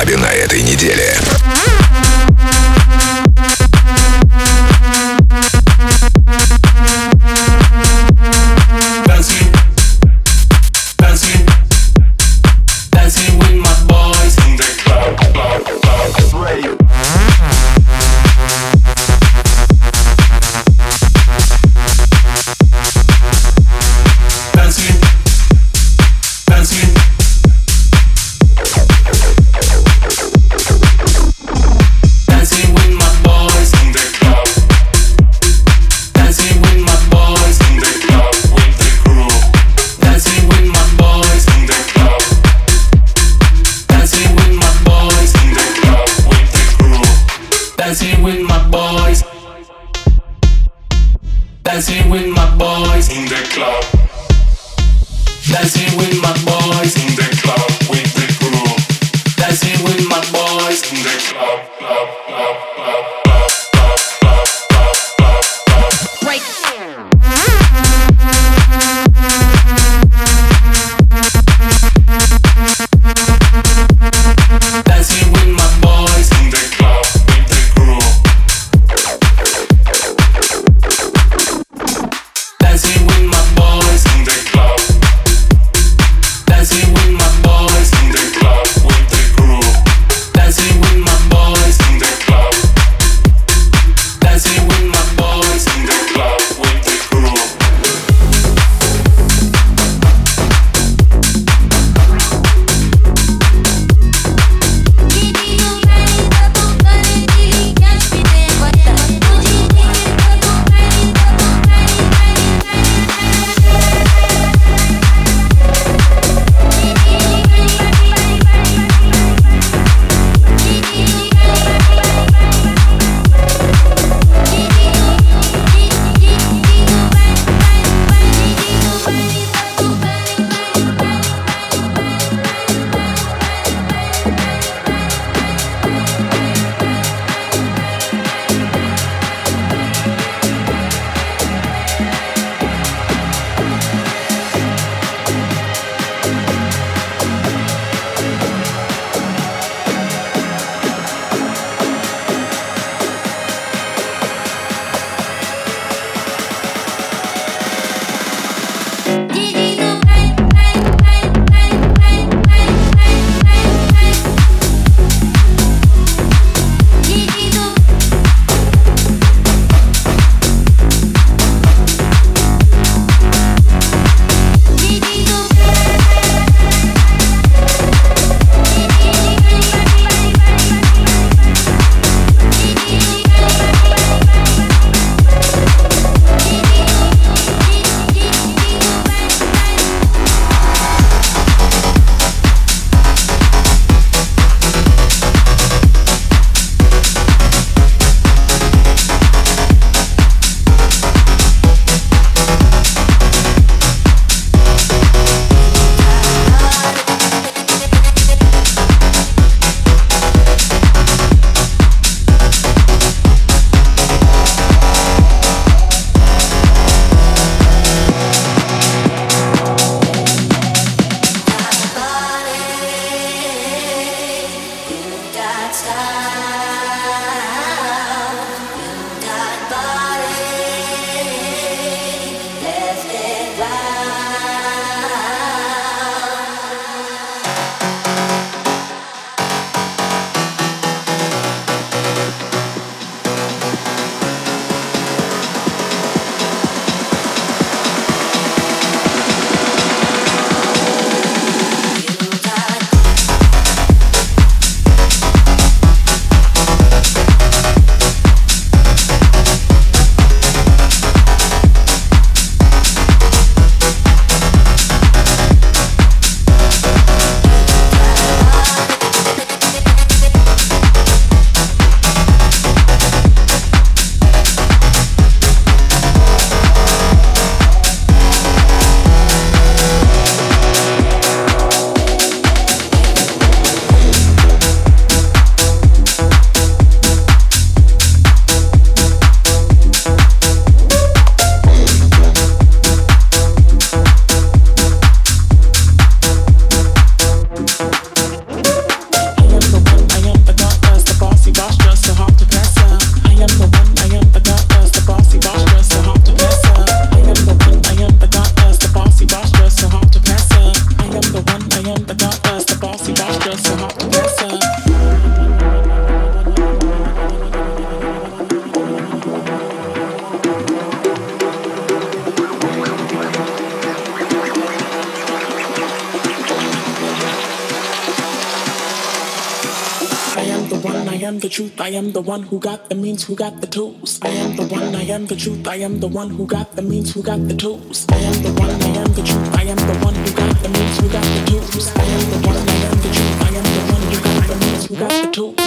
клабе на этой неделе. the dark does the bossy posture, so hard to pass up. I am the truth, I am the one who got the means, who got the tools. I am the one, I am the truth, I am the one who got the means, who got the tools. I am the one, I am the truth, I am the one who got the means, who got the tools. I am the one, I am the truth, I am the one who got the means, who got the tools.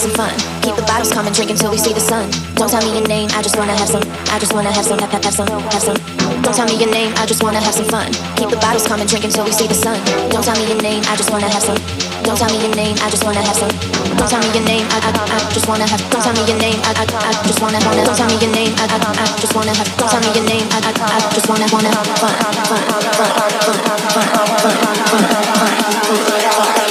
some fun. Keep the bottles coming, drink until we see the sun. Don't tell me your name, I just wanna have some. I just wanna have some, have some. Don't tell me your name, I just wanna have some fun. Keep the bottles coming, drink until we see the sun. Don't tell me your name, I just wanna have some. Don't tell me your name, I just wanna have some. Don't tell me your name, I just wanna have. Don't tell me your name, I just wanna. Don't tell me your name, I just wanna have. Don't tell me your name, I just wanna have fun.